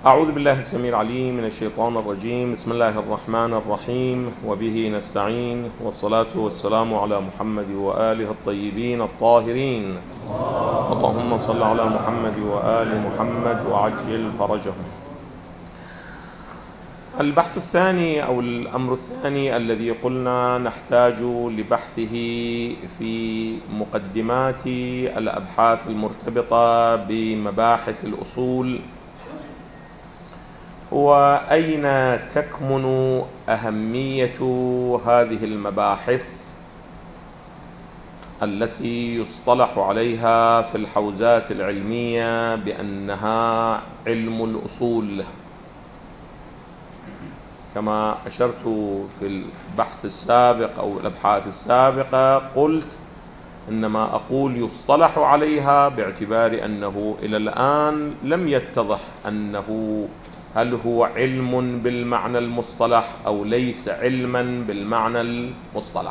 أعوذ بالله السميع العليم من الشيطان الرجيم. بسم الله الرحمن الرحيم، وبه نستعين، والصلاة والسلام على محمد وآله الطيبين الطاهرين. اللهم صل على محمد وآل محمد وعجل فرجهم. البحث الثاني أو الأمر الثاني الذي قلنا نحتاج لبحثه في مقدمات الأبحاث المرتبطة بمباحث الأصول هو أين تكمن أهمية هذه المباحث التي يصطلح عليها في الحوزات العلمية بأنها علم الأصول. كما أشرت في البحث السابق أو الأبحاث السابقة، قلت إنما أقول يصطلح عليها باعتبار أنه إلى الآن لم يتضح أنه هل هو علم بالمعنى المصطلح أو ليس علما بالمعنى المصطلح.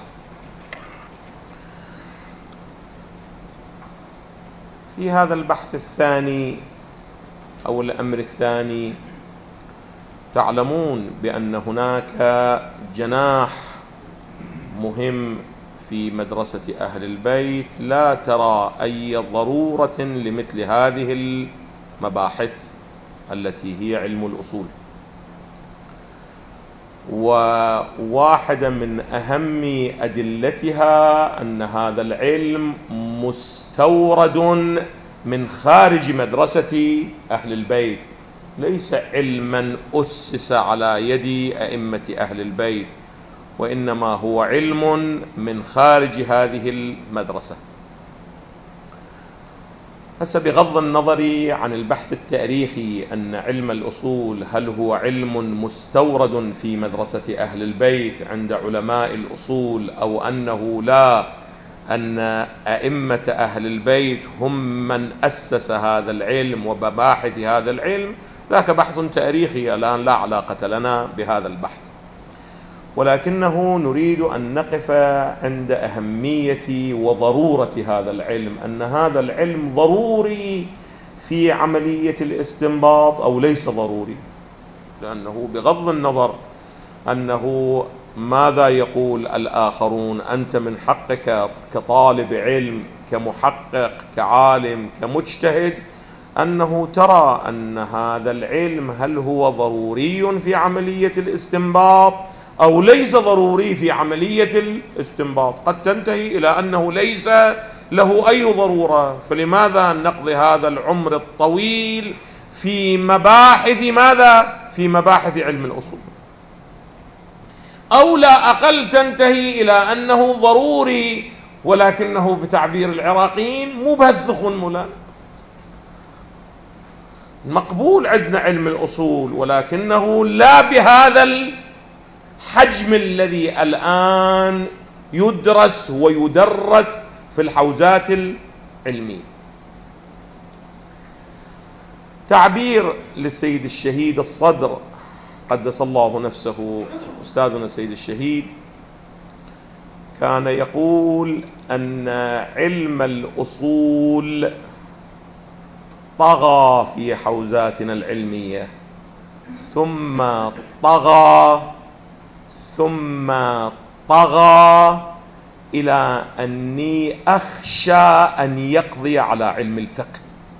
في هذا البحث الثاني أو الأمر الثاني، تعلمون بأن هناك جناح مهم في مدرسة أهل البيت لا ترى أي ضرورة لمثل هذه المباحث التي هي علم الأصول. وواحدة من أهم أدلتها أن هذا العلم مستورد من خارج مدرسة أهل البيت، ليس علما أسس على يد أئمة أهل البيت، وإنما هو علم من خارج هذه المدرسة. هسه بغض النظر عن البحث التاريخي أن علم الأصول هل هو علم مستورد في مدرسة أهل البيت عند علماء الأصول أو أنه لا، أن أئمة أهل البيت هم من أسس هذا العلم ومباحث هذا العلم، ذاك بحث تاريخي الآن لا علاقة لنا بهذا البحث، ولكنه نريد أن نقف عند أهمية وضرورة هذا العلم، أن هذا العلم ضروري في عملية الاستنباط أو ليس ضروري. لأنه بغض النظر أنه ماذا يقول الآخرون، أنت من حقك كطالب علم كمحقق كعالم كمجتهد أنه ترى أن هذا العلم هل هو ضروري في عملية الاستنباط أو ليس ضروري في عملية الاستنباط. قد تنتهي إلى أنه ليس له أي ضرورة، فلماذا نقضي هذا العمر الطويل في مباحث ماذا؟ في مباحث علم الأصول. أو لا أقل تنتهي إلى أنه ضروري، ولكنه بتعبير العراقيين مبذخ ملان. مقبول عندنا علم الأصول، ولكنه لا بهذا الحجم الذي الآن يدرس ويدرس في الحوزات العلمية. تعبير للسيد الشهيد الصدر قدس الله نفسه، أستاذنا السيد الشهيد، كان يقول أن علم الأصول طغى في حوزاتنا العلمية، ثم طغى إلى أني أخشى أن يقضي على علم الفقه.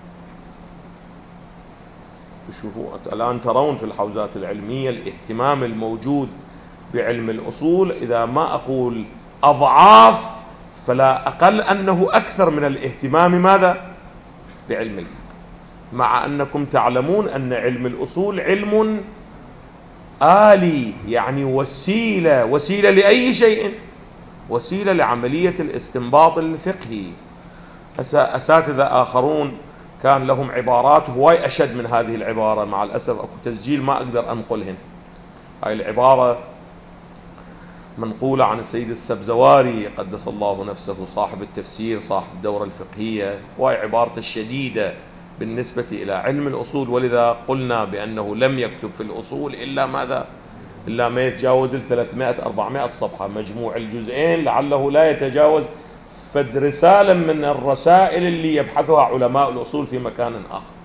شوفوا الآن ترون في الحوزات العلمية الاهتمام الموجود بعلم الأصول، إذا ما أقول أضعاف فلا أقل أنه أكثر من الاهتمام ماذا؟ بعلم الفقه، مع أنكم تعلمون أن علم الأصول علم آلي، يعني وسيلة لأي شيء، وسيلة لعملية الاستنباط الفقهي. أساتذة آخرون كان لهم عبارات هواي أشد من هذه العبارة، مع الأسف أكو تسجيل ما أقدر أنقلهن. هاي العبارة منقولة عن السيد السبزواري قدس الله نفسه، صاحب التفسير صاحب الدورة الفقهية، وهي عبارة الشديدة بالنسبة إلى علم الأصول. ولذا قلنا بأنه لم يكتب في الأصول إلا ماذا؟ إلا ما يتجاوز 300-400 صفحة، مجموع الجزئين لعله لا يتجاوز فد رسالة من الرسائل اللي يبحثها علماء الأصول في مكان آخر.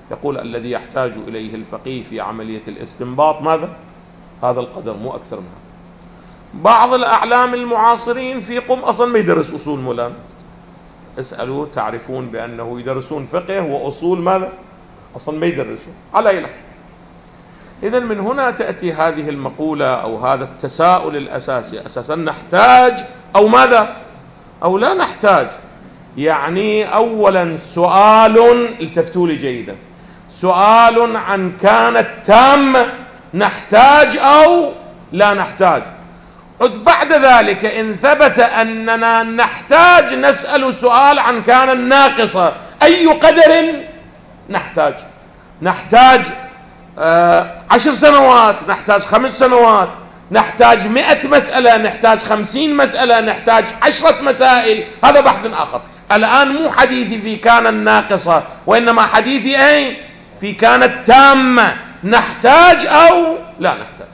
يقول الذي يحتاج إليه الفقيه في عملية الاستنباط ماذا؟ هذا القدر، مو أكثر من هذا. بعض الأعلام المعاصرين في قم أصلا ما يدرس أصول مولانا، اسألوا تعرفون بأنه يدرسون فقه وأصول ماذا؟ أصلا ما يدرسون على أي لحظة. إذن من هنا تأتي هذه المقولة أو هذا التساؤل الأساسي، أساسا نحتاج أو ماذا؟ أو لا نحتاج. يعني أولا سؤال، التفتوا لي جيدا، سؤال عن كانت تامة نحتاج أو لا نحتاج. بعد ذلك إن ثبت أننا نحتاج نسأل سؤال عن كان الناقصة، أي قدر نحتاج؟ نحتاج 10 سنوات، نحتاج 5 سنوات، نحتاج 100 مسألة، نحتاج 50 مسألة، نحتاج 10 مسائل، هذا بحث آخر. الآن مو حديثي في كان الناقصة، وإنما حديثي أين؟ في كانت تامة، نحتاج أو لا نحتاج.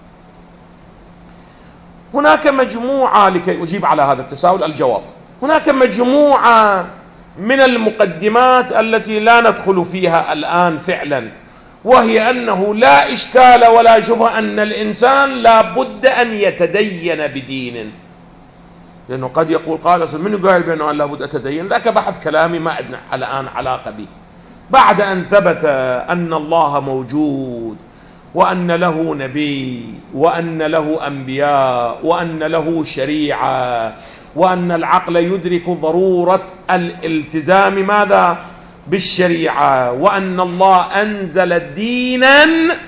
هناك مجموعة، لكي أجيب على هذا التساؤل الجواب، هناك مجموعة من المقدمات التي لا ندخل فيها الآن فعلا، وهي أنه لا إشكال ولا شبهة أن الإنسان لا بد أن يتدين بدين. لأنه قد يقول قال من قال بأنه لا بد أتدين، ذاك بحث كلامي ما عندنا الآن علاقة به. بعد أن ثبت أن الله موجود، وأن له نبي، وأن له أنبياء، وأن له شريعة، وأن العقل يدرك ضرورة الالتزام ماذا؟ بالشريعة، وأن الله أنزل دينا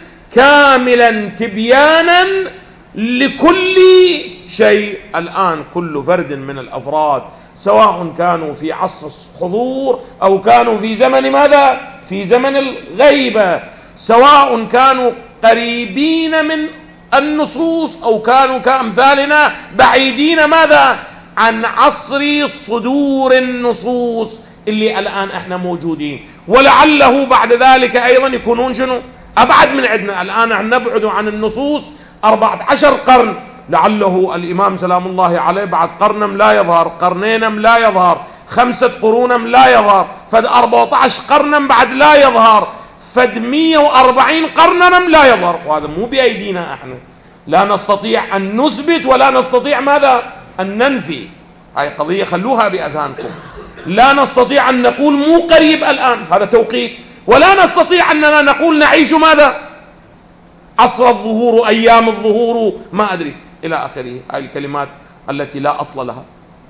كاملا تبيانا لكل شيء. الآن كل فرد من الأفراد سواء كانوا في عصر الحضور أو كانوا في زمن ماذا؟ في زمن الغيبة، سواء كانوا قريبين من النصوص أو كانوا كأمثالنا بعيدين ماذا؟ عن عصر صدور النصوص اللي الآن احنا موجودين، ولعله بعد ذلك أيضا يكونون شنو؟ أبعد من عندنا. الآن نبعد عن النصوص 14 قرن، لعله الإمام سلام الله عليه بعد قرنم لا يظهر، قرنينم لا يظهر، 5 قرونم لا يظهر، فد 14 قرنم بعد لا يظهر، فد 140 قرنم لا يظهر. وهذا مو بأيدينا احنا، لا نستطيع أن نثبت ولا نستطيع ماذا؟ أن ننفي. هاي قضية خلوها بأذهانكم. لا نستطيع أن نقول مو قريب الآن، هذا توقيت، ولا نستطيع أننا نقول نعيش ماذا؟ عصر الظهور، أيام الظهور، ما أدري إلى آخره. هاي الكلمات التي لا أصل لها،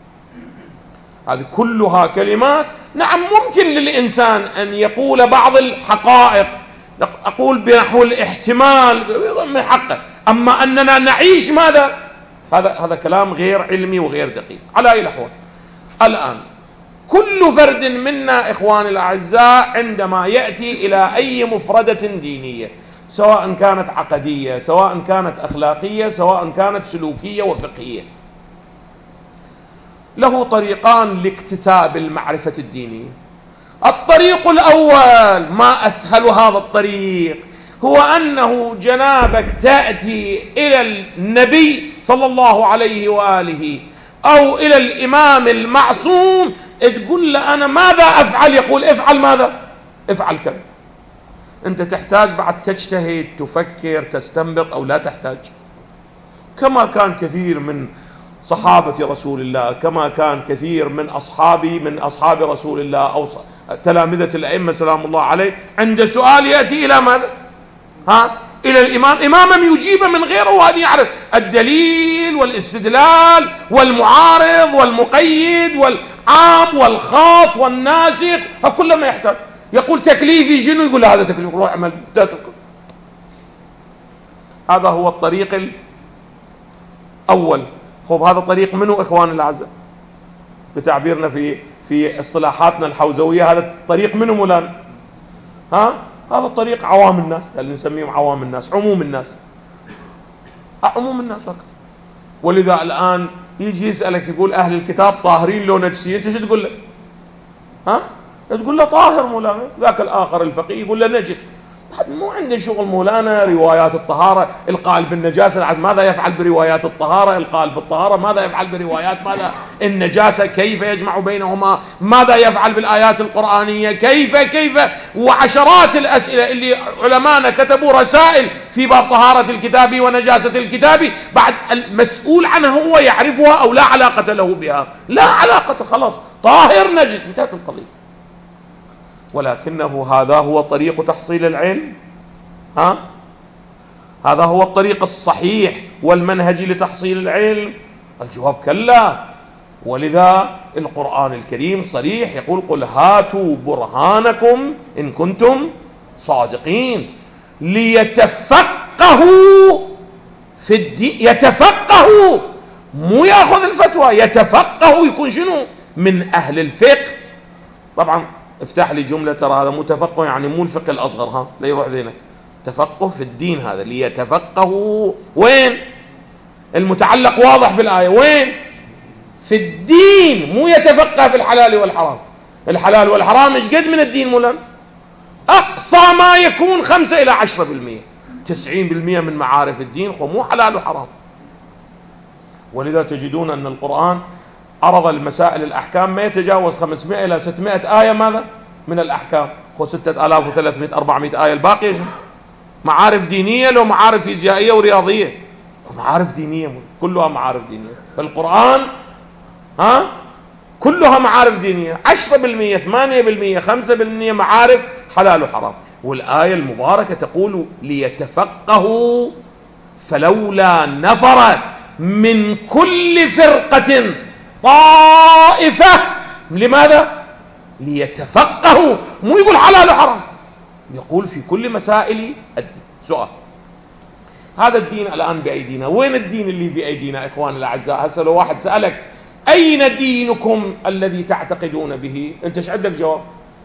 هذه كلها كلمات. نعم ممكن للإنسان أن يقول بعض الحقائق، أقول بنحو الاحتمال من حقه، أما أننا نعيش ماذا؟ هذا كلام غير علمي وغير دقيق. على أي الأحوال الآن كل فرد منا إخواني الأعزاء عندما يأتي إلى أي مفردة دينية، سواء كانت عقدية، سواء كانت أخلاقية، سواء كانت سلوكية وفقهية، له طريقان لاكتساب المعرفة الدينية. الطريق الأول، ما أسهل هذا الطريق، هو أنه جنابك تأتي إلى النبي صلى الله عليه وآله أو إلى الإمام المعصوم، تقول له أنا ماذا أفعل؟ يقول افعل ماذا؟ افعل كذا. أنت تحتاج بعد تجتهد، تفكر، تستنبط، أو لا تحتاج؟ كما كان كثير من صحابة رسول الله، كما كان كثير من أصحاب رسول الله أو تلامذة الأئمة سلام الله عليه، عند سؤال يأتي إلى ماذا؟ إلى الإمام، إماما يجيب من غيره، وهذا يعرف الدليل والاستدلال والمعارض والمقيد والعام والخاص والناسخ، كل ما يحتاج. يقول تكليفي شنو؟ يقول هذا تكليف، روح اعمل. هذا هو الطريق الأول. خب هذا طريق منه إخوان الأعزاء؟ بتعبيرنا في اصطلاحاتنا الحوزوية، هذا الطريق منه مولانا؟ هذا الطريق عوام الناس، اللي نسميهم عوام الناس، عموم الناس، عموم الناس فقط. ولذا الآن يجي يسألك يقول أهل الكتاب طاهرين لو نجسين، أنت شو تقول له؟ تقول له طاهر مولانا. ذاك الآخر الفقيه يقول له نجس. مو عنده شغل مولانا روايات الطهارة، القائل بالنجاسة ماذا يفعل بروايات الطهارة، القائل بالطهارة ماذا يفعل بروايات ماذا النجاسة، كيف يجمع بينهما، ماذا يفعل بالآيات القرآنية، كيف وعشرات الأسئلة اللي علماءنا كتبوا رسائل في باب طهارة الكتاب ونجاسة الكتاب، بعد المسؤول عنها هو يعرفها أو لا علاقة له بها، لا علاقة، خلاص طاهر نجس، انتهت القضية. ولكنه هذا هو طريق تحصيل العلم؟ هذا هو الطريق الصحيح والمنهجي لتحصيل العلم؟ الجواب كلا. ولذا القرآن الكريم صريح يقول قل هاتوا برهانكم إن كنتم صادقين، ليتفقهوا في الدين. يتفقهوا، مو يأخذ الفتوى، يتفقهوا يكون شنو؟ من أهل الفقه. طبعا افتح لي جملة، ترى هذا متفقه يعني مو الفقه الأصغر، لا يروح ذهنك، تفقه في الدين. هذا ليتفقهوا وين؟ المتعلق واضح في الآية، وين؟ في الدين، مو يتفقه في الحلال والحرام. الحلال والحرام ايش قد من الدين مولانا؟ أقصى ما يكون 5 إلى 10%. 90% من معارف الدين مو حلال وحرام. ولذا تجدون أن القرآن عرض المسائل الأحكام ما يتجاوز 500 إلى 600 آية ماذا؟ من الأحكام. 6300 400 آية الباقية معارف دينية، لو معارف فيزيائية ورياضية، معارف دينية، كلها معارف دينية. فالقرآن كلها معارف دينية. 10% 8% 5% معارف حلال وحرام. والآية المباركة تقول ليتفقهوا فلولا نفر من كل فرقة طائفة. لماذا؟ ليتفقهوا، مو يقول حلال وحرام، يقول في كل مسائل الدين. سؤال، هذا الدين الآن بأيدينا، وين الدين اللي بأيدينا إخواني الأعزاء؟ هسه لو واحد سألك أين دينكم الذي تعتقدون به، أنت ايش عندك جواب؟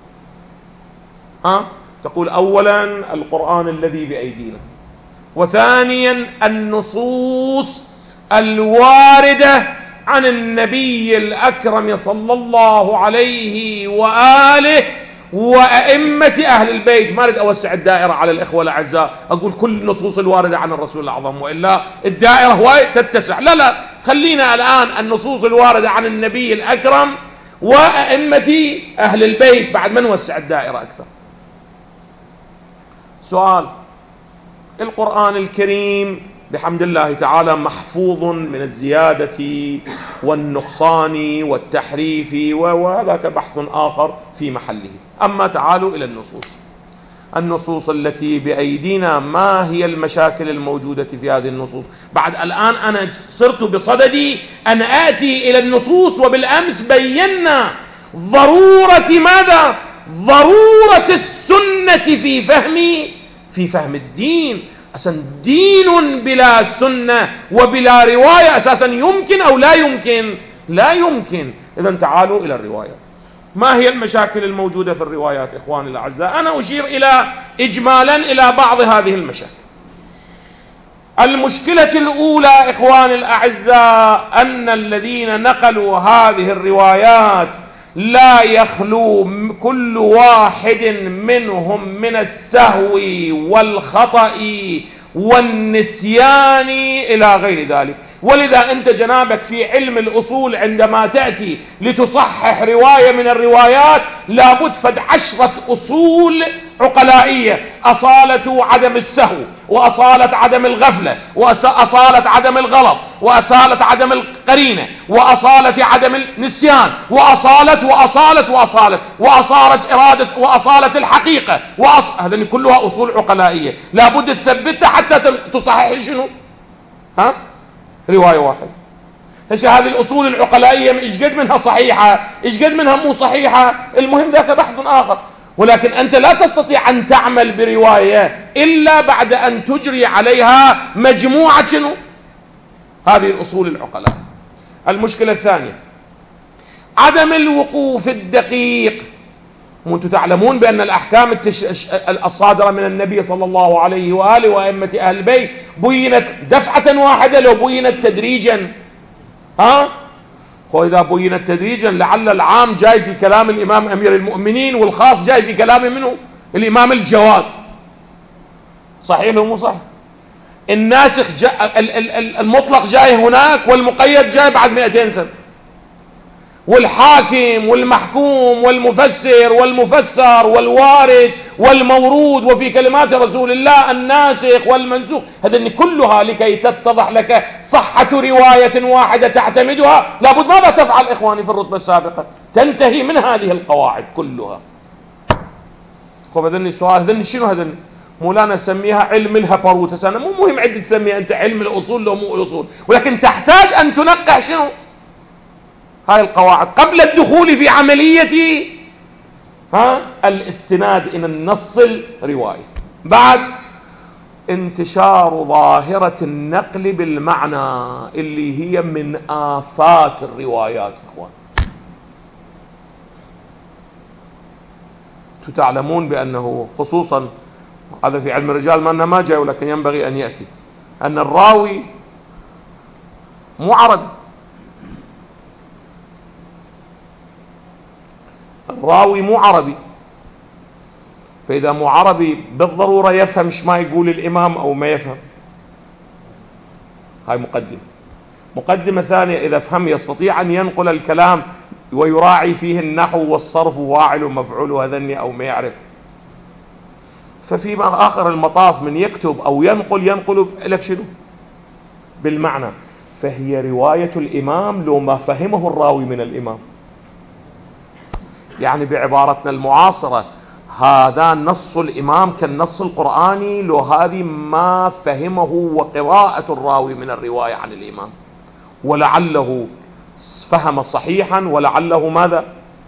تقول أولا القرآن الذي بأيدينا، وثانيا النصوص الواردة عن النبي الأكرم صلى الله عليه وآله وأئمة أهل البيت. ما أريد أوسع الدائرة على الإخوة الأعزاء، أقول كل النصوص الواردة عن الرسول الأعظم، وإلا الدائرة هو تتسع. لا، خلينا الآن النصوص الواردة عن النبي الأكرم وأئمة أهل البيت، بعد ما نوسع الدائرة أكثر. سؤال، القرآن الكريم بحمد الله تعالى محفوظ من الزيادة والنقصان والتحريف، وهذاك بحث آخر في محله. أما تعالوا إلى النصوص التي بأيدينا، ما هي المشاكل الموجودة في هذه النصوص؟ بعد الآن أنا صرت بصددي أن آتي إلى النصوص، وبالأمس بينا ضرورة ماذا؟ ضرورة السنة في فهم الدين. أساسا دين بلا سنة وبلا رواية أساسا يمكن أو لا يمكن؟ لا يمكن. إذن تعالوا إلى الرواية. ما هي المشاكل الموجودة في الروايات إخواني الأعزاء؟ أنا أشير إجمالا إلى بعض هذه المشاكل. المشكلة الأولى إخواني الأعزاء أن الذين نقلوا هذه الروايات لا يخلو كل واحد منهم من السهو والخطأ والنسيان إلى غير ذلك. ولذا أنت جنابك في علم الأصول عندما تأتي لتصحح رواية من الروايات لابد فد 10 أصول عقلائية: أصالة عدم السهو، وأصالة عدم الغفلة، وأصالة عدم الغلط، وأصالة عدم القرينة، وأصالة عدم النسيان، وأصالة إرادة، وأصالة الحقيقة، هذه كلها أصول عقلائية لابد تثبتها حتى تصحح شنو؟ رواية واحدة. هذه الأصول العقلائية إيش قد منها صحيحة، إيش قد منها مو صحيحة، المهم ذاك بحث آخر. ولكن أنت لا تستطيع أن تعمل برواية إلا بعد أن تجري عليها مجموعة شنو؟ هذه الأصول العقلاء. المشكلة الثانية عدم الوقوف الدقيق. وأنتم تعلمون بأن الأحكام الصادرة من النبي صلى الله عليه وآله وأئمة أهل البيت بينت دفعة واحدة لو بينت تدريجا. وإذا بينت تدريجا لعل العام جاي في كلام الإمام أمير المؤمنين والخاص جاي في كلام منه الإمام الجواد. صحيح لو مو صح؟ الناسخ المطلق جاي هناك، والمقيد جاي بعد 200 سنة، والحاكم والمحكوم والمفسر والمفسر والوارد والمورود، وفي كلمات رسول الله الناسخ والمنسوخ، هذه كلها لكي تتضح لك صحة رواية واحدة تعتمدها لابد ماذا تفعل إخواني في الرتبة السابقة؟ تنتهي من هذه القواعد كلها. هذني سؤال، هذني شنو هذني؟ مولانا سميها علم الهبروتس، أنا مو مهم عندي تسميها أنت علم الأصول لو مو الأصول، ولكن تحتاج أن تنقح شنو هاي القواعد قبل الدخول في عملية الاستناد إلى النص الروائي. بعد انتشار ظاهرة النقل بالمعنى اللي هي من آفات الروايات. إخوان تعلمون بأنه خصوصا هذا في علم الرجال ما جاء، ولكن ينبغي أن يأتي، أن الراوي مو عربي، الراوي مو عربي، فإذا مو عربي بالضرورة يفهم ما يقول الإمام أو ما يفهم. هاي مقدمة ثانية، إذا فهم يستطيع أن ينقل الكلام ويراعي فيه النحو والصرف وواعل ومفعول وهذني أو ما يعرف. ففي آخر المطاف من يكتب أو ينقل لك شنو بالمعنى، فهي رواية الإمام لو ما فهمه الراوي من الإمام. يعني بعبارتنا المعاصرة هذا نص الإمام كالنص القرآني لو هذه ما فهمه وقراءة الراوي من الرواية عن الإمام، ولعله فهم صحيحا ولعله ماذا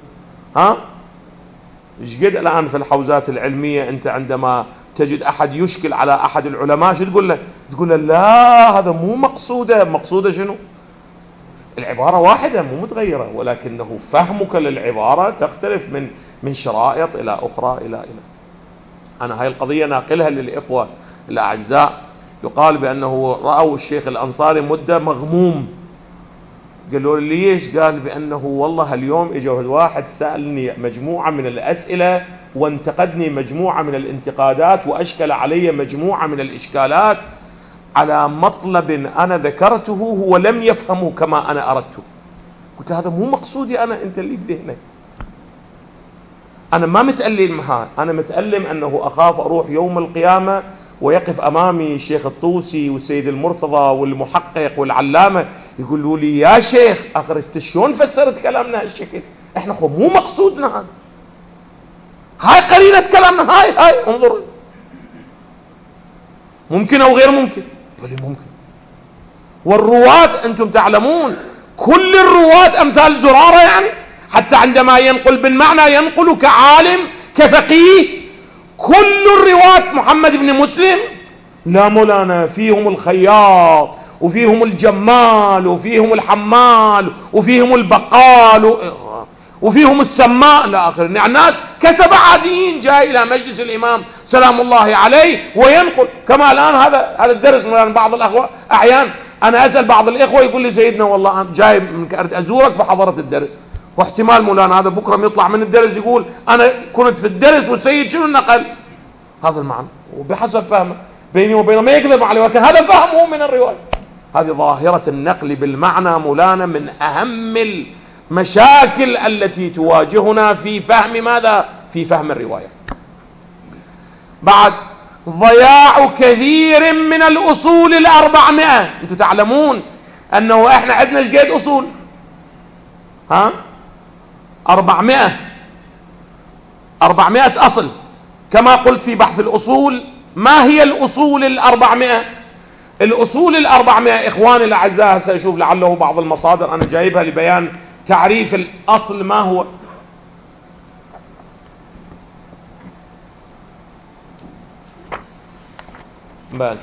ايش قد الآن في الحوزات العلمية أنت عندما تجد أحد يشكل على أحد العلماء شو تقول له؟ تقول له لا هذا مو مقصودة شنو؟ العبارة واحدة مو متغيرة، ولكنه فهمك للعبارة تختلف من شرائط إلى أخرى إلى أنا هاي القضية ناقلها للإخوة الأعزاء. يقال بأنه رأوا الشيخ الأنصاري مدة مغموم، قالوا لي ليش؟ قال بأنه والله اليوم إجا واحد سألني مجموعة من الأسئلة وانتقدني مجموعة من الانتقادات وأشكل علي مجموعة من الإشكالات على مطلب أنا ذكرته هو لم يفهمه كما أنا أردته. قلت هذا مو مقصودي أنت اللي بذهنك، أنا ما متألم هاي، أنا متألم أنه أخاف أروح يوم القيامة ويقف أمامي الشيخ الطوسي والسيد المرتضى والمحقق والعلامة يقولوا لي يا شيخ أخرجت شلون فسرت كلامنا هالشكل؟ إحنا مو مقصودنا هذا، هاي قرينة كلامنا، هاي انظر ممكن أو غير ممكن، بل ممكن. والرواة أنتم تعلمون كل الرواة أمثال زرارة، يعني حتى عندما ينقل بالمعنى ينقل كعالم كفقيه. كل الرواة محمد بن مسلم لا مولانا فيهم الخياط وفيهم الجمال وفيهم الحمال وفيهم البقال وفيهم السماء لا آخر، يعني الناس كسب عاديين جاي إلى مجلس الإمام سلام الله عليه وينقل. كما الآن هذا الدرس مولانا بعض الأخوة أحيان أنا أسأل بعض الإخوة يقول لي سيدنا والله أنا جاي من أزورك فحضرت الدرس، واحتمال مولانا هذا بكرة يطلع من الدرس يقول أنا كنت في الدرس والسيد شنو نقل هذا المعنى، وبحسب فهمه بيني وبينه ما يكذب عليه، ولكن هذا فهمه من الرواية. هذه ظاهرة النقل بالمعنى مولانا من أهم المشاكل التي تواجهنا في فهم ماذا؟ في فهم الرواية. بعد ضياع كثير من الأصول 400. أنتم تعلمون أنه إحنا عندنا ايش قد أصول؟ 400 أصل. كما قلت في بحث الأصول، ما هي الأصول 400؟ الأصول 400 إخواني الأعزاء سأشوف لعله بعض المصادر أنا جايبها لبيان تعريف الأصل ما هو. بل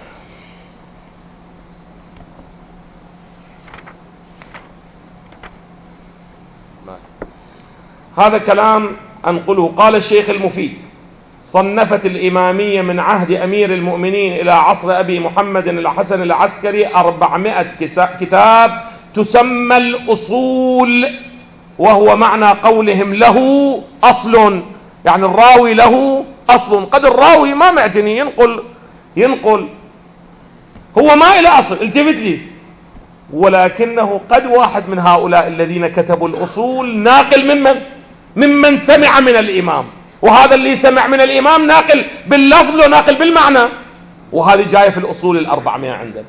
هذا كلام أنقله. قال الشيخ المفيد: صنفت الإمامية من عهد أمير المؤمنين إلى عصر أبي محمد الحسن العسكري 400 كتاب تسمى الأصول، وهو معنى قولهم له أصل، يعني الراوي له أصل. قد الراوي ما معتني ينقل ينقل، هو ما إلى أصل، التفت لي، ولكنه قد واحد من هؤلاء الذين كتبوا الأصول ناقل ممن سمع من الإمام، وهذا اللي سمع من الإمام ناقل باللفظ وناقل بالمعنى، وهذه جاية في الأصول 400 عندنا.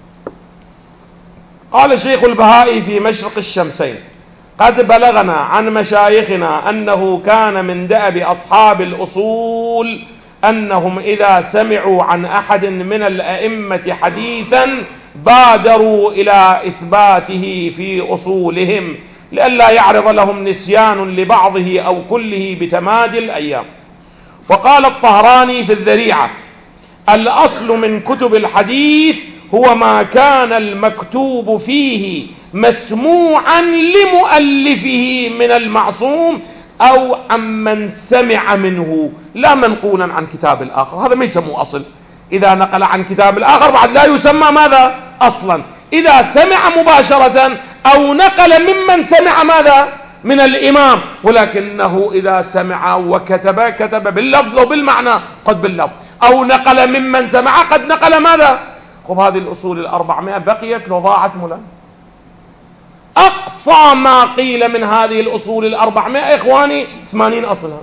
قال الشيخ البهائي في مشرق الشمسين: قد بلغنا عن مشايخنا أنه كان من دأب أصحاب الأصول أنهم إذا سمعوا عن أحد من الأئمة حديثا بادروا إلى إثباته في أصولهم لئلا يعرض لهم نسيان لبعضه أو كله بتمادي الأيام. وقال الطهراني في الذريعة: الأصل من كتب الحديث هو ما كان المكتوب فيه مسموعا لمؤلفه من المعصوم أو عمن سمع منه، لا منقولا عن كتاب الآخر. هذا ما يسموه أصل. إذا نقل عن كتاب الآخر بعد لا يسمى ماذا؟ أصلا. إذا سمع مباشرة أو نقل ممن سمع ماذا؟ من الإمام، ولكنه إذا سمع وكتب كتب باللفظ وبالمعنى، قد باللفظ، أو نقل ممن سمع قد نقل ماذا؟ خب هذه الأصول 400 بقيت لو ضاعت ملا. أقصى ما قيل من هذه الأصول 400 إخواني 80 أصلها،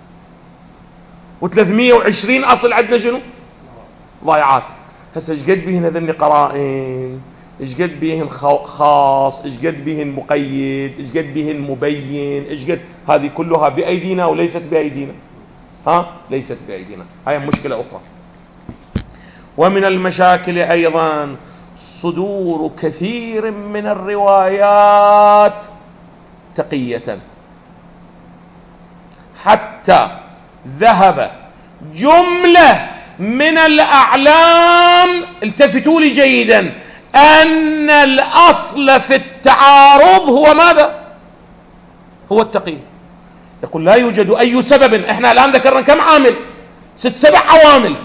و320 أصل عندنا شنو؟ ضايعات. هسه ايش قد بهن هذني قرائن، ايش قد بهن خاص، ايش قد بهن مقيد، ايش قد بهن مبين، ايش قد، هذه كلها بأيدينا وليست بأيدينا. ليست بأيدينا، هاي مشكلة أخرى. ومن المشاكل أيضا صدور كثير من الروايات تقية، حتى ذهب جملة من الأعلام، التفتوا لي جيدا، أن الأصل في التعارض هو ماذا؟ هو التقية. يقول لا يوجد أي سبب. احنا الآن ذكرنا كم عامل؟ 6-7 عوامل.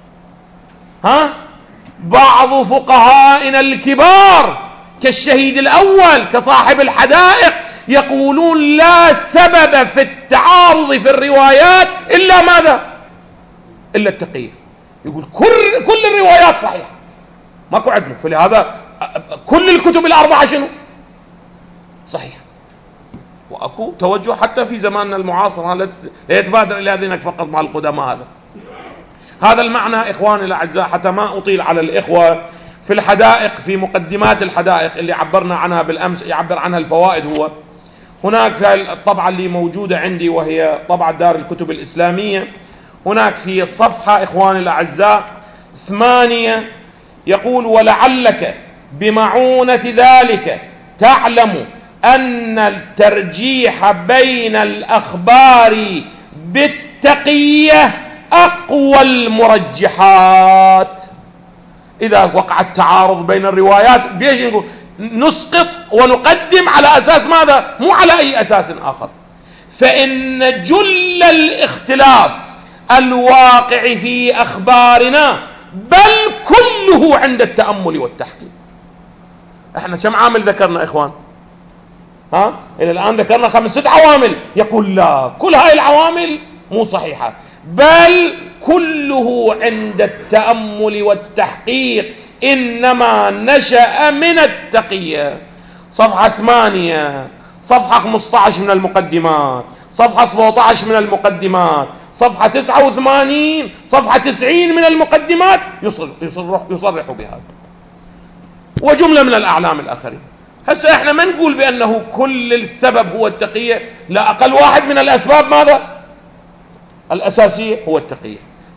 بعض فقهائنا الكبار كالشهيد الأول كصاحب الحدائق يقولون لا سبب في التعارض في الروايات إلا ماذا؟ إلا التقية. يقول كل الروايات صحيحة، ماكو عدل، فلهذا كل الكتب 4 شنو؟ صحيح. وأكو توجه حتى في زماننا المعاصر لا يتبادر إلى ذهنك فقط مع القدماء. هذا المعنى إخواني الأعزاء، حتى ما أطيل على الإخوة. في الحدائق، في مقدمات الحدائق اللي عبرنا عنها بالأمس، يعبر عنها الفوائد، هو هناك في الطبعة اللي موجودة عندي وهي طبعة دار الكتب الإسلامية، هناك في الصفحة إخواني الأعزاء 8 يقول: ولعلك بمعونة ذلك تعلم أن الترجيح بين الأخبار بالتقية أقوى المرجحات. إذا وقع التعارض بين الروايات بيش نقول؟ نسقط ونقدم على أساس ماذا؟ مو على أي أساس آخر. فإن جل الاختلاف الواقع في أخبارنا بل كله عند التأمل والتحقيق. احنا كم عامل ذكرنا إخوان؟ إلى الآن ذكرنا 5-6 عوامل. يقول لا، كل هاي العوامل مو صحيحة، بل كله عند التأمل والتحقيق، إنما نشأ من التقية. صفحة 8، صفحة 15 من المقدمات، صفحة 17 من المقدمات، صفحة 89، صفحة 90 من المقدمات يصرح بهذا، وجملة من الأعلام الآخرين. هسه احنا ما نقول بأنه كل السبب هو التقية، لا، أقل واحد من الأسباب ماذا؟ الأساسية هو التقية.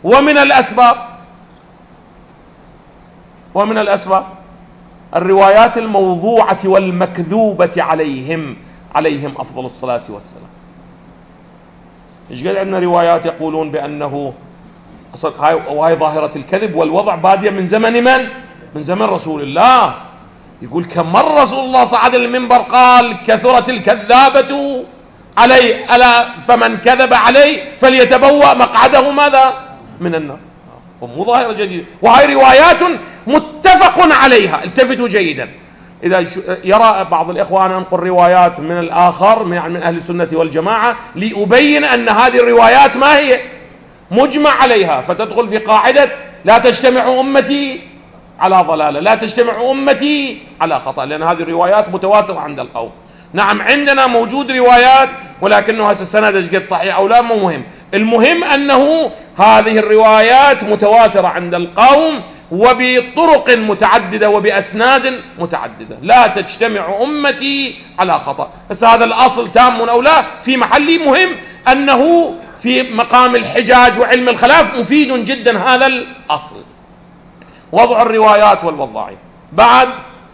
ومن الأسباب الروايات الموضوعة والمكذوبة عليهم أفضل الصلاة والسلام. إيش قد عندنا روايات يقولون بأنه وهي ظاهرة الكذب والوضع بادية من زمن من؟ من زمن رسول الله. يقول كم مرة رسول الله صعد المنبر قال: كثرت الكذابة علي، ألا فمن كذب علي فليتبوأ مقعده ماذا؟ من النار. ومو ظاهرة جديدة، وهي روايات متفق عليها. التفتوا جيدا، إذا يرى بعض الإخوان أنقل روايات من الآخر من أهل السنة والجماعة لأبين أن هذه الروايات ما هي مجمع عليها، فتدخل في قاعدة لا تجتمع أمتي على ضلالة، لا تجتمع أمتي على خطأ، لأن هذه الروايات متواترة عند القوم. نعم عندنا موجود روايات، ولكنها السند قد صحيح أو لا مو مهم، المهم أنه هذه الروايات متواترة عند القوم وبطرق متعددة وبأسناد متعددة. لا تجتمع أمتي على خطأ. بس هذا الأصل تام أو لا في محله، مهم أنه في مقام الحجاج وعلم الخلاف مفيد جدا هذا الأصل. وضع الروايات والوضاعين. بعد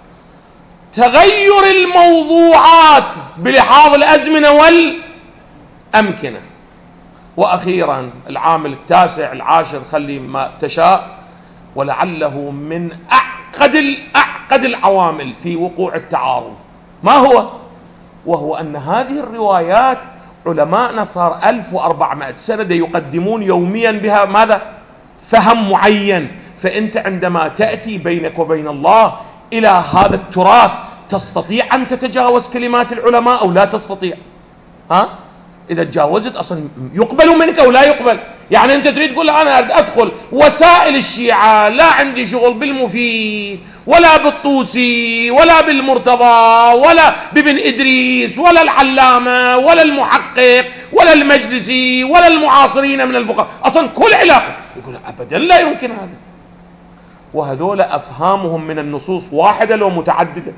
تغير الموضوعات بلحاظ الأزمنة والأمكنة. وأخيرا العامل التاسع العاشر، خلي ما تشاء، ولعله من أعقد العوامل في وقوع التعارض، ما هو؟ وهو أن هذه الروايات علماءنا صار 1400 سنة يقدمون يوميا بها ماذا؟ فهم معين. فأنت عندما تأتي بينك وبين الله إلى هذا التراث تستطيع أن تتجاوز كلمات العلماء أو لا تستطيع؟ إذا تجاوزت أصلا يقبل منك أو لا يقبل. يعني أنت تريد تقول أنا أدخل وسائل الشيعة، لا عندي شغل بالمفيد ولا بالطوسي ولا بالمرتضى ولا بابن إدريس ولا العلامة ولا المحقق ولا المجلسي ولا المعاصرين من الفقهاء، أصلا كل علاقة. يقول أبدا لا يمكن هذا. وهذول أفهامهم من النصوص واحدة لو متعددة.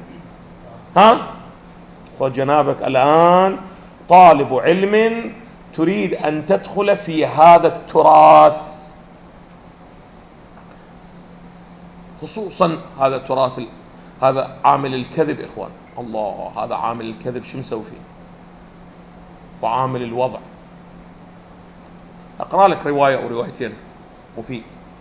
وجنابك الآن طالب علم تريد أن تدخل في هذا التراث، خصوصا هذا التراث، هذا عامل الكذب. إخوان الله، هذا عامل الكذب شو نسوي فيه؟ وعامل الوضع. أقرأ لك رواية أو روايتين مفيد.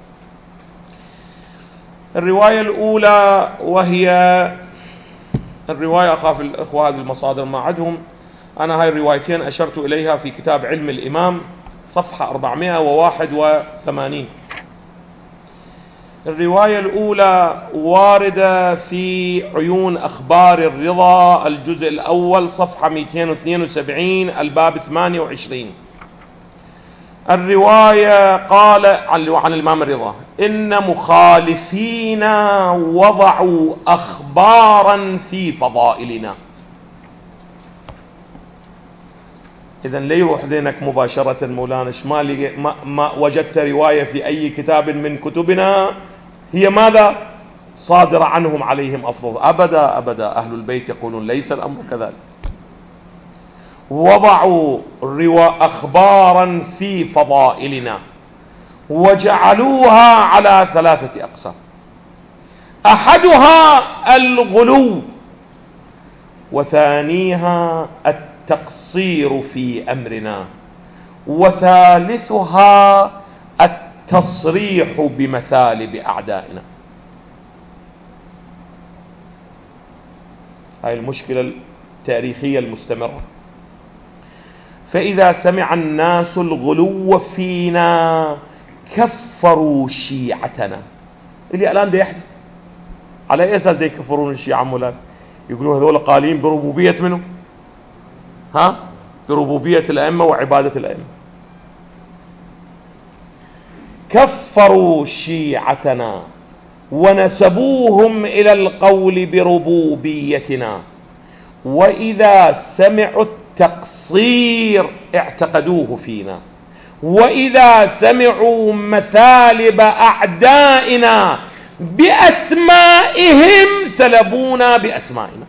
الرواية الأولى وهي الرواية، أخاف الإخوة هذه المصادر ما عندهم، أنا هاي الروايتين أشرت إليها في كتاب علم الإمام صفحة 481. الرواية الأولى واردة في عيون أخبار الرضا الجزء الأول صفحة 272 الباب 28. الرواية قال عن الإمام الرضا: إن مخالفين وضعوا أخبارا في فضائلنا. إذن لا يروح ذهنك مباشرة مولانا ما وجدت رواية في أي كتاب من كتبنا هي ماذا؟ صادرة عنهم عليهم أفضل. أبدا أبدا، أهل البيت يقولون ليس الأمر كذلك. وضعوا أخبارا في فضائلنا وجعلوها على 3 أقسام: أحدها الغلو، وثانيها التقصير في أمرنا، وثالثها التصريح بمثالب أعدائنا. هاي المشكلة التاريخية المستمرة. فإذا سمع الناس الغلو فينا كفروا شيعتنا. اللي الآن ده يحدث على أي أساس ده يكفرون الشيعة مولانا؟ يقولون هذول قالين بربوبية منه، بربوبية الأئمة وعبادة الأئمة. كفروا شيعتنا ونسبوهم إلى القول بربوبيتنا، وإذا سمعوا التقصير اعتقدوه فينا، وإذا سمعوا مثالب أعدائنا بأسمائهم سلبونا بأسمائنا.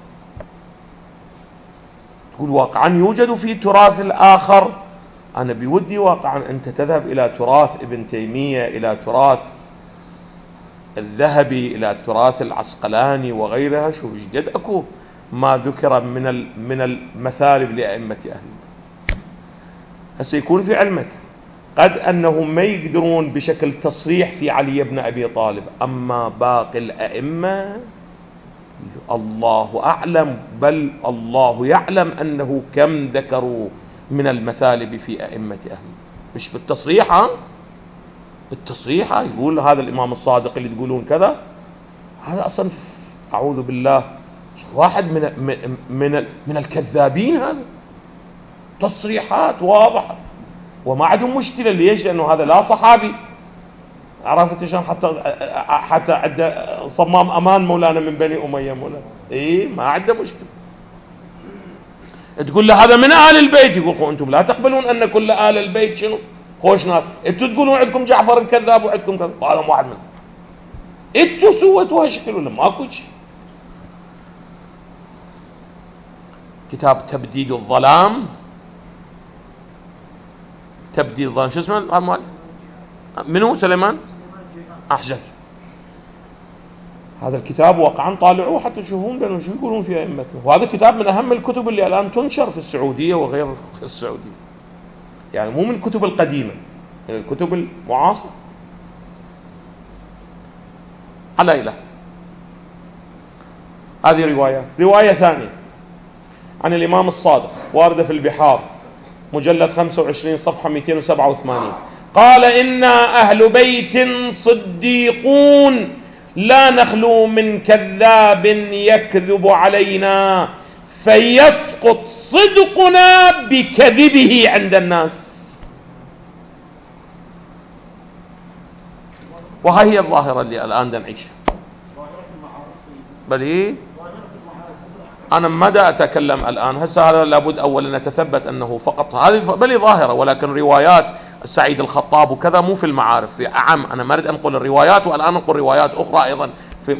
تقول واقعا يوجد في تراث الآخر. أنا بودي واقعا أنت تذهب إلى تراث ابن تيمية، إلى تراث الذهبي، إلى تراث العسقلاني وغيرها، شوف ايش قد أكو ما ذكر من المثالب لأئمة أهل. هسه يكون في علمك قد أنهم ما يقدرون بشكل تصريح في علي بن أبي طالب، أما باقي الأئمة الله أعلم، بل الله يعلم أنه كم ذكروا من المثالب في أئمة أهل. مش بالتصريح، بالتصريح يقول هذا الإمام الصادق اللي تقولون كذا، هذا أصلا أعوذ بالله واحد من الكذابين. هذا تصريحات واضحة وما عندهم مشكلة. ليش؟ لأنه هذا لا صحابي عرفت شلون؟ حتى عنده صمام امان مولانا من بني اميه مولانا، ما عنده مشكله. تقول له هذا من آل البيت، يقول انتم لا تقبلون ان كل آل البيت شنو؟ خوش ناس. انتم تقولون عندكم جعفر الكذاب وعندكم كذا، وهذا واحد منهم. انتم سويتوا هالشكل ولا ماكو شيء؟ كتاب تبديد الظلام، تبديد الظلام، شو اسمه؟ منو؟ سليمان أحجج. هذا الكتاب واقعا طالعوه حتى تشوفون بأنه شو يقولون في أئمتنا. وهذا كتاب من أهم الكتب اللي الآن تنشر في السعودية وغير السعودية، يعني مو من الكتب القديمة، من الكتب المعاصرة. على إله. هذه رواية ثانية عن الإمام الصادق واردة في البحار، مجلد 25 صفحة 287، قال: إنا أهل بيت صديقون لا نخلو من كذاب يكذب علينا فيسقط صدقنا بكذبه عند الناس. وهي هي الظاهرة اللي الآن نعيشها. بل أنا ماذا أتكلم الآن؟ هسه هذا لابد أولا نتثبت أنه فقط هذه بل ظاهرة، ولكن روايات سعيد الخطاب وكذا مو في المعارف، في أعم. أنا ما أريد أنقل الروايات، والآن أنقل روايات أخرى أيضا في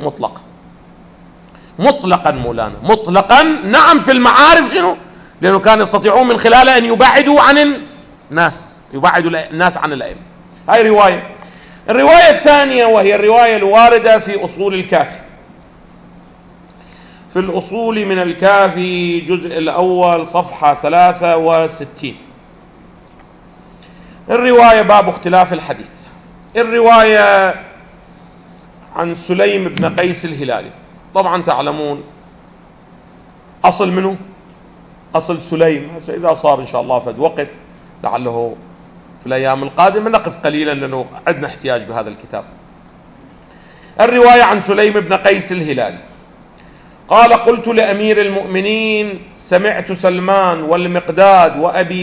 مطلقا مولانا، مطلقا. نعم في المعارف شنو؟ لأنه كانوا يستطيعون من خلاله أن يبعدوا عن الناس، يبعدوا الناس عن الأئمة. هاي رواية. الرواية الثانية وهي الرواية الواردة في أصول الكافي، في الأصول من الكافي جزء الأول صفحة 63. الرواية باب اختلاف الحديث. الرواية عن سليم بن قيس الهلالي. طبعا تعلمون أصل منه، أصل سليم. إذا صار إن شاء الله فد وقت لعله في الأيام القادمة نقف قليلا، لأنه عندنا احتياج بهذا الكتاب. الرواية عن سليم بن قيس الهلالي قال: قلت لأمير المؤمنين: سمعت سلمان والمقداد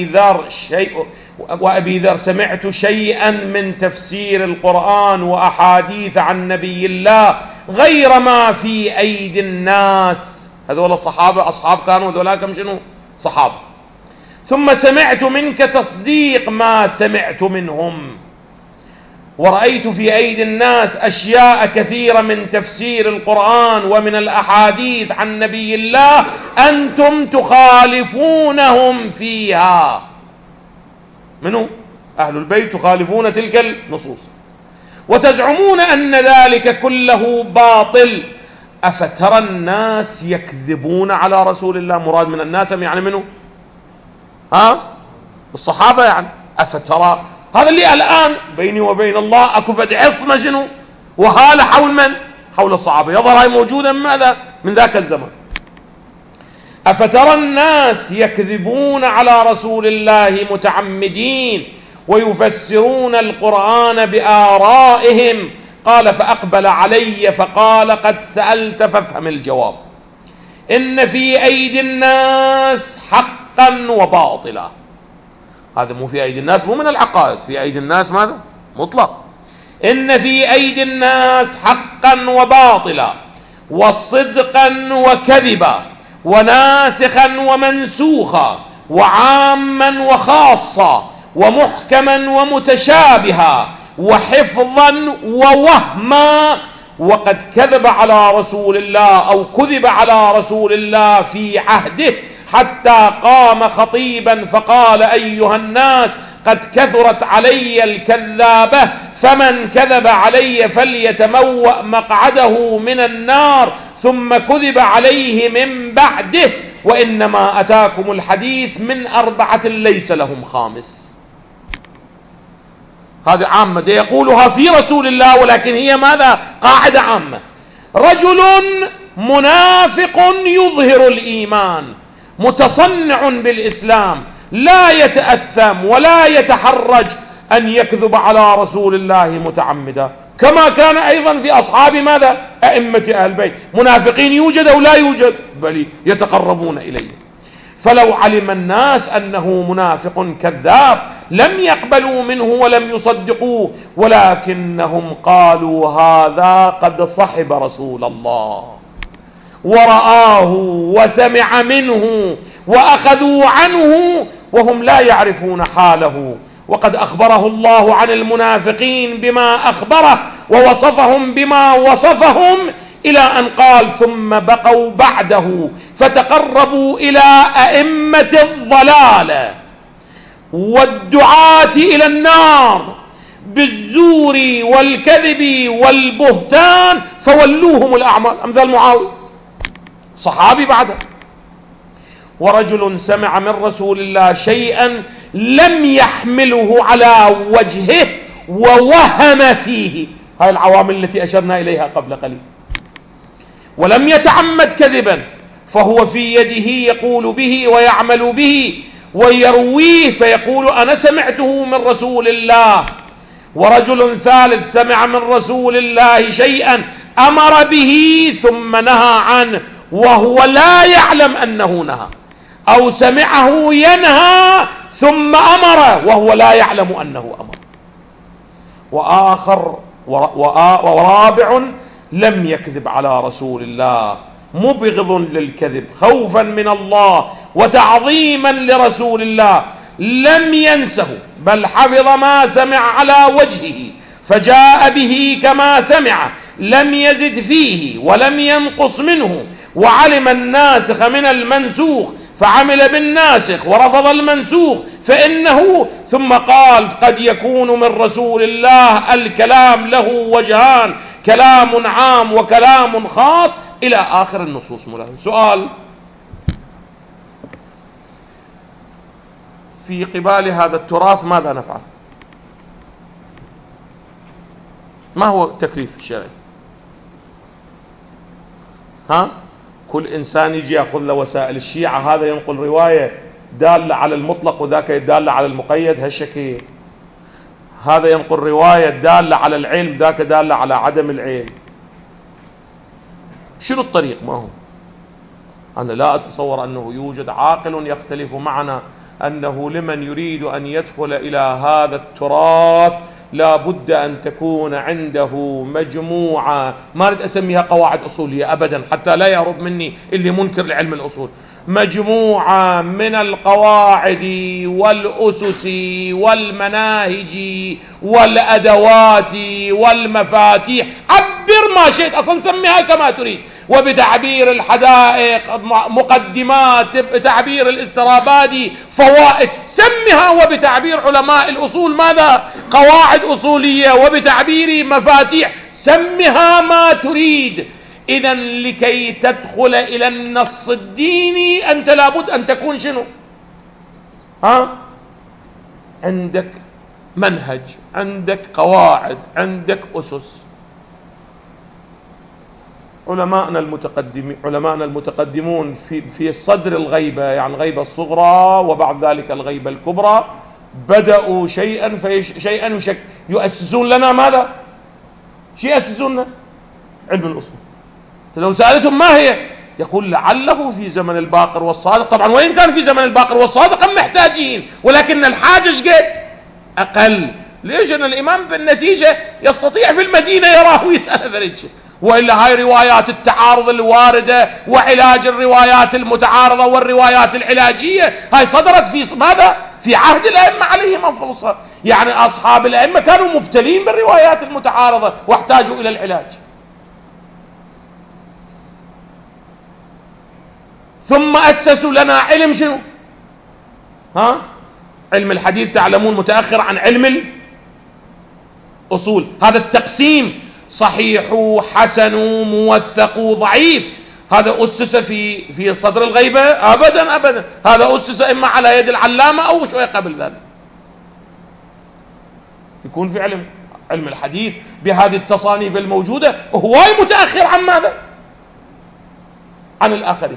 وأبي ذر سمعت شيئا من تفسير القرآن وأحاديث عن نبي الله غير ما في أيدي الناس. هذول الصحابة أصحاب كانوا، هذولاكم شنو؟ صحابة. ثم سمعت منك تصديق ما سمعت منهم، ورأيت في أيدي الناس أشياء كثيرة من تفسير القرآن ومن الأحاديث عن نبي الله أنتم تخالفونهم فيها. منو؟ أهل البيت تخالفون تلك النصوص وتزعمون أن ذلك كله باطل. أفترى الناس يكذبون على رسول الله؟ مراد من الناس يعني منو؟ الصحابة يعني. أفترى، هذا اللي الآن بيني وبين الله أكو فد عصمة شنو؟ وهالة حول من؟ حول الصحابة. يظهر هاي موجودة من ماذا؟ من ذاك الزمن. أفترى الناس يكذبون على رسول الله متعمدين ويفسرون القرآن بآرائهم. قال: فأقبل علي فقال: قد سألت فافهم الجواب. إن في أيدي الناس حقا وباطلا. هذا مو في أيدي الناس، مو من العقائد، في أيدي الناس ماذا؟ مطلق. إن في أيدي الناس حقا وباطلا، وصدقا وكذبا، وناسخا ومنسوخا، وعاما وخاصا، ومحكما ومتشابها، وحفظا ووهما. وقد كذب على رسول الله أو كذب على رسول الله في عهده، حتى قام خطيبا فقال: أيها الناس، قد كثرت علي الكذابة، فمن كذب علي فليتموأ مقعده من النار. ثم كذب عليه من بعده، وإنما أتاكم الحديث من 4 ليس لهم خامس. هذه عامة يقولها في رسول الله، ولكن هي ماذا؟ قاعدة عامة. رجل منافق يظهر الإيمان، متصنع بالإسلام، لا يتأثم ولا يتحرج أن يكذب على رسول الله متعمدا، كما كان أيضا في أصحاب ماذا؟ أئمة أهل البيت. منافقين يوجد أو لا يوجد؟ بل يتقربون إليه. فلو علم الناس أنه منافق كذاب لم يقبلوا منه ولم يصدقوه، ولكنهم قالوا هذا قد صحب رسول الله ورآه وسمع منه وأخذوا عنه وهم لا يعرفون حاله، وقد أخبره الله عن المنافقين بما أخبره ووصفهم بما وصفهم، إلى أن قال ثم بقوا بعده فتقربوا إلى أئمة الضلال والدعاة إلى النار بالزور والكذب والبهتان فولوهم الأعمال. أمثال معاوية صحابي بعده. ورجل سمع من رسول الله شيئا لم يحمله على وجهه ووهم فيه، هاي العوامل التي أشرنا إليها قبل قليل، ولم يتعمد كذبا فهو في يده يقول به ويعمل به ويرويه فيقول أنا سمعته من رسول الله. ورجل ثالث سمع من رسول الله شيئا أمر به ثم نهى عنه وهو لا يعلم أنه نهى، أو سمعه ينهى ثم أمر وهو لا يعلم أنه أمر. ورابع لم يكذب على رسول الله مبغض للكذب خوفا من الله وتعظيما لرسول الله، لم ينسه بل حفظ ما سمع على وجهه فجاء به كما سمع، لم يزد فيه ولم ينقص منه، وعلم الناسخ من المنسوخ فعمل بالناسخ ورفض المنسوخ فإنه. ثم قال قد يكون من رسول الله الكلام له وجهان، كلام عام وكلام خاص، إلى آخر النصوص ملهم. سؤال: في قبال هذا التراث ماذا نفعل؟ ما هو التكليف الشرعي؟ كل إنسان يجي يأخذ له وسائل الشيعة، هذا ينقل رواية دالة على المطلق وذاك دالة على المقيد هالشكل، هذا ينقل رواية دالة على العلم ذاك دالة على عدم العلم. شنو الطريق؟ ما هو أنا لا أتصور أنه يوجد عاقل يختلف معنا أنه لمن يريد أن يدخل إلى هذا التراث لا بد أن تكون عنده مجموعة، ما أريد أسميها قواعد أصولية أبدا حتى لا يهرب مني اللي منكر لعلم الأصول، مجموعة من القواعد والأسس والمناهج والأدوات والمفاتيح، عبر ما شئت، أصلا سميها كما تريد، وبتعبير الحدائق مقدمات، بتعبير الاسترابادي فوائد، سمها، وبتعبير علماء الأصول ماذا؟ قواعد أصولية، وبتعبير مفاتيح، سمها ما تريد. إذن لكي تدخل إلى النص الديني أنت لابد أن تكون شنو؟ عندك منهج، عندك قواعد، عندك أسس. علماءنا المتقدمون في صدر الغيبة، يعني الغيبة الصغرى وبعد ذلك الغيبة الكبرى، بدأوا شيئا يؤسسون لنا ماذا؟ شيء يؤسسون لنا علم الأصول. لو سألتم ما هي؟ يقول لعله في زمن الباقر والصادق. طبعا وين كان في زمن الباقر والصادق هم محتاجين، ولكن الحاجة قد أقل. ليش؟ أن الإمام بالنتيجة يستطيع في المدينة يراه ويسأل هذا الشيء، وإلا هاي روايات التعارض الواردة وعلاج الروايات المتعارضة والروايات العلاجية هاي صدرت في ماذا؟ في عهد الأئمة عليهم أفضل الصلاة. يعني أصحاب الأئمة كانوا مبتلين بالروايات المتعارضة واحتاجوا إلى العلاج. ثم أسسوا لنا علم شنو؟ علم الحديث تعلمون متأخر عن علم الأصول. هذا التقسيم صحيح حسن موثق ضعيف، هذا أسس في صدر الغيبة؟ أبدا أبدا، هذا أسس إما على يد العلامة أو شوية قبل ذلك. يكون في علم الحديث بهذه التصانيف الموجودة هواي متأخر عن ماذا؟ عن الآخرين.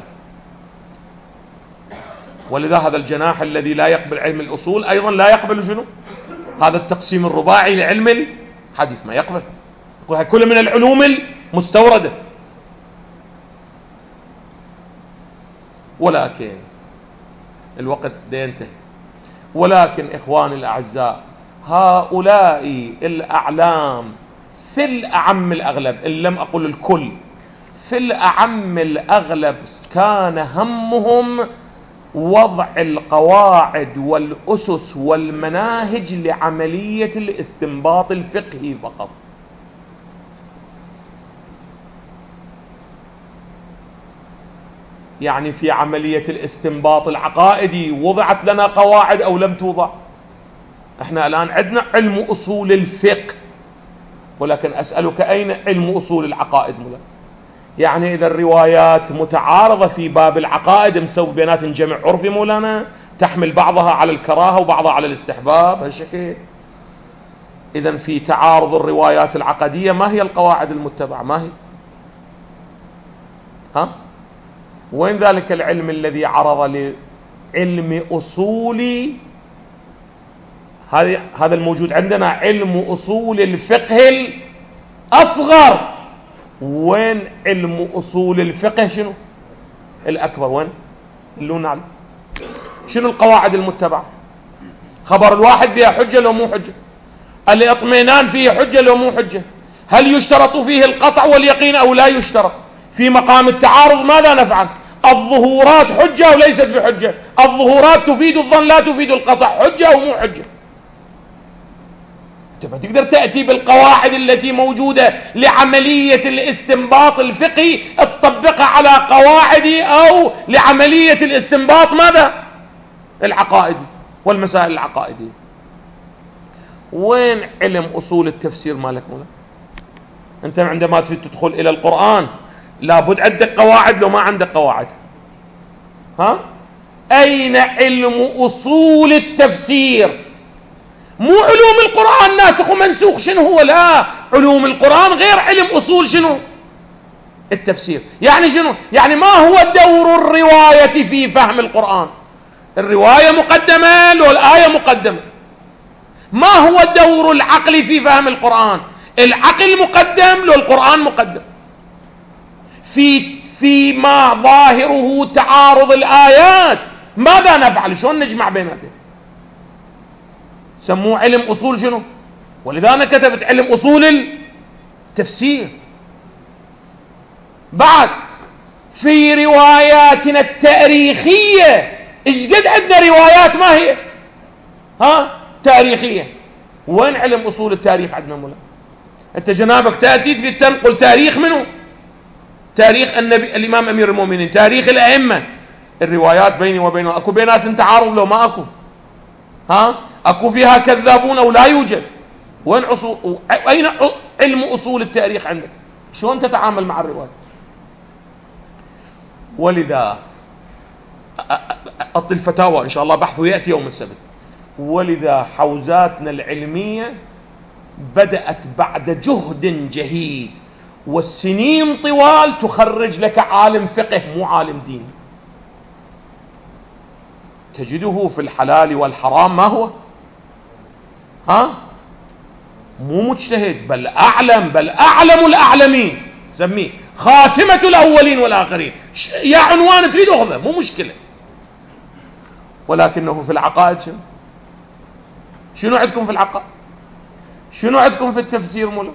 ولذا هذا الجناح الذي لا يقبل علم الأصول أيضا لا يقبل شنو؟ هذا التقسيم الرباعي لعلم الحديث ما يقبل، يقول هاي كل من العلوم المستوردة. ولكن الوقت ده ينتهي، ولكن إخواني الأعزاء، هؤلاء الأعلام في الأعم الأغلب، إن لم أقل الكل، في الأعم الأغلب كان همهم وضع القواعد والأسس والمناهج لعملية الاستنباط الفقهي فقط. يعني في عملية الاستنباط العقائدي وضعت لنا قواعد أو لم توضع؟ احنا الآن عندنا علم أصول الفقه، ولكن أسألك أين علم أصول العقائد مولانا؟ يعني إذا الروايات متعارضة في باب العقائد مسوي بينات جمع عرفي مولانا، تحمل بعضها على الكراهة وبعضها على الاستحباب هالشكل. إذا في تعارض الروايات العقدية ما هي القواعد المتبعة؟ ما هي؟ وين ذلك العلم الذي عرض لعلم أصول هذا الموجود عندنا، علم أصول الفقه الأصغر؟ وين علم أصول الفقه شنو الأكبر؟ وين اللي نعلم شنو القواعد المتبعة؟ خبر الواحد بها حجة لو مو حجة؟ الاطمئنان فيه حجة لو مو حجة؟ هل يشترط فيه القطع واليقين أو لا يشترط؟ في مقام التعارض ماذا نفعل؟ الظهورات حجة أو ليست بحجة؟ الظهورات تفيد الظن لا تفيد القطع، حجة أو مو حجة؟ ما تقدر تأتي بالقواعد التي موجودة لعملية الاستنباط الفقهي تطبقها على قواعد أو لعملية الاستنباط ماذا؟ العقائدي والمسائل العقائدية. وين علم أصول التفسير مالك مولا؟ أنت عندما تريد تدخل إلى القرآن لابد عندك قواعد، لو ما عندك قواعد أين علم أصول التفسير؟ مو علوم القرآن ناسخ ومنسوخ شنو هو، لا، علوم القرآن غير علم أصول شنو التفسير. يعني شنو؟ يعني ما هو دور الرواية في فهم القرآن؟ الرواية مقدمة لو الآية مقدمة. ما هو دور العقل في فهم القرآن؟ العقل مقدم لو القرآن مقدم. فيما ظاهره تعارض الآيات ماذا نفعل؟ شلون نجمع بيناتهم؟ سموه علم أصول شنو؟ ولذا أنا كتبت علم أصول التفسير. بعد في رواياتنا التاريخية ايش قد عندنا روايات ما هي تاريخية. وين علم أصول التاريخ عندنا مولا؟ أنت جنابك تأتي تنقل تاريخ منه؟ تاريخ النبي الإمام أمير المؤمنين، تاريخ الأئمة، الروايات بيني وبينه أكو بينات تعارض لو ما أكو؟ أكو فيها كذابون أو لا يوجد؟ وين أين علم أصول التاريخ عندك؟ شلون تتعامل مع الرواية؟ ولذا أعطي الفتاوى إن شاء الله بحثه يأتي يوم السبت. ولذا حوزاتنا العلمية بدأت بعد جهد جهيد والسنين طوال تخرج لك عالم فقه مو عالم دين. تجده في الحلال والحرام ما هو مو مجتهد، بل أعلم الأعلمين، سميه خاتمة الأولين والآخرين، يا عنوان تريد أخذه مو مشكلة. ولكنه في العقائد شنو عندكم في العقائد؟ شنو عندكم في التفسير مولا؟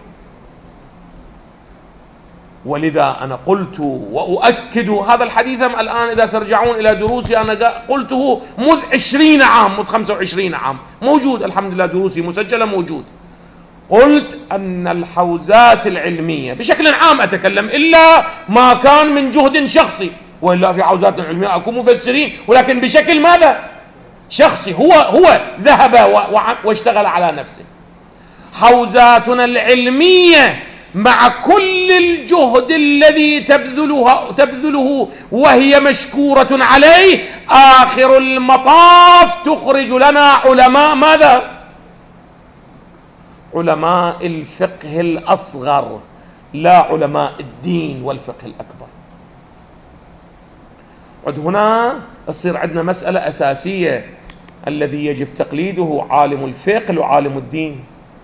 ولذا أنا قلت وأؤكد هذا الحديث الآن إذا ترجعون إلى دروسي أنا قلته مذ 20 عام مذ 25 عام موجود الحمد لله، دروسي مسجلة موجود. قلت أن الحوزات العلمية بشكل عام أتكلم إلا ما كان من جهد شخصي، وإلا في حوزات علمية أكون مفسرين ولكن بشكل ماذا؟ شخصي، هو ذهب واشتغل على نفسه. حوزاتنا العلمية مع كل الجهد الذي تبذله وهي مشكورة عليه، آخر المطاف تخرج لنا علماء ماذا؟ علماء الفقه الأصغر، لا علماء الدين والفقه الأكبر. وعد هنا تصير عندنا مسألة أساسية، الذي يجب تقليده عالم الفقه وعالم الدين.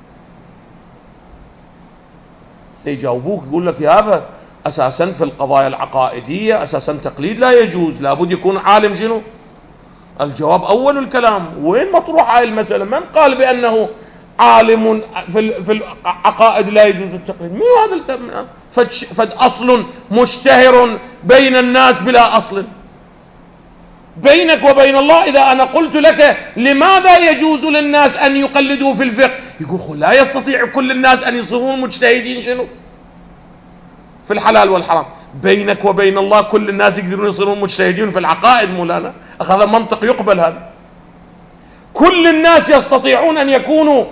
سيجاوبوك يقول لك يا أبا أساسا في القضايا العقائدية أساسا تقليد لا يجوز، لابد يكون عالم شنو؟ الجواب أول الكلام. وين مطروح هاي المسألة؟ من قال بأنه عالم في العقائد لا يجوز التقليد؟ مين هذا؟ فد أصل مشتهر بين الناس بلا أصل. بينك وبين الله إذا أنا قلت لك لماذا يجوز للناس أن يقلدوا في الفقه، يقول لا يستطيع كل الناس أن يصيرون مجتهدين. شنو في الحلال والحرام؟ بينك وبين الله كل الناس يقدرون يصيرون مجتهدين في العقائد. مولانا هذا منطق يقبل. هذا كل الناس يستطيعون أن يكونوا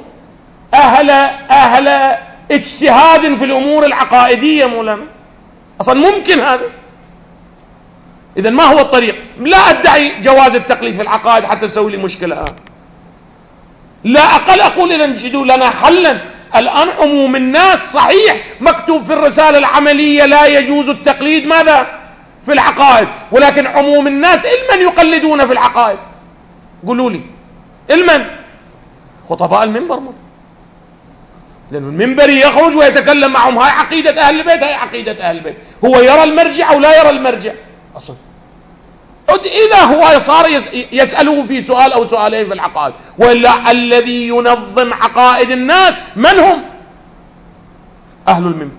أهل اجتهاد في الأمور العقائدية. مولانا أصلا ممكن هذا. إذا ما هو الطريق؟ لا أدعي جواز التقليد في العقائد حتى تسوي لي مشكلة. لا أقل أقول إذا جدوا لنا حلا. الآن عموم الناس صحيح مكتوب في الرسالة العملية لا يجوز التقليد ماذا في العقائد، ولكن عموم الناس المن يقلدون في العقائد؟ قولوا لي المن؟ خطباء المنبر. لأن المنبر يخرج ويتكلم معهم. هاي عقيدة أهل البيت، هاي عقيدة أهل البيت. هو يرى المرجع أو لا يرى المرجع أصلا؟ إذا هو صار يسأله في سؤال أو سؤالين في العقائد، وإلا الذي ينظم عقائد الناس من هم؟ أهل المنبر.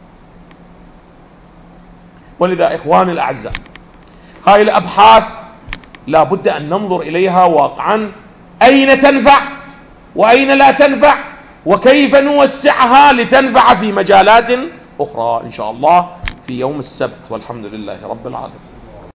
ولذا إخواني الأعزاء هاي الأبحاث لا بد أن ننظر إليها واقعا، أين تنفع وأين لا تنفع، وكيف نوسعها لتنفع في مجالات أخرى إن شاء الله في يوم السبت، والحمد لله رب العالمين.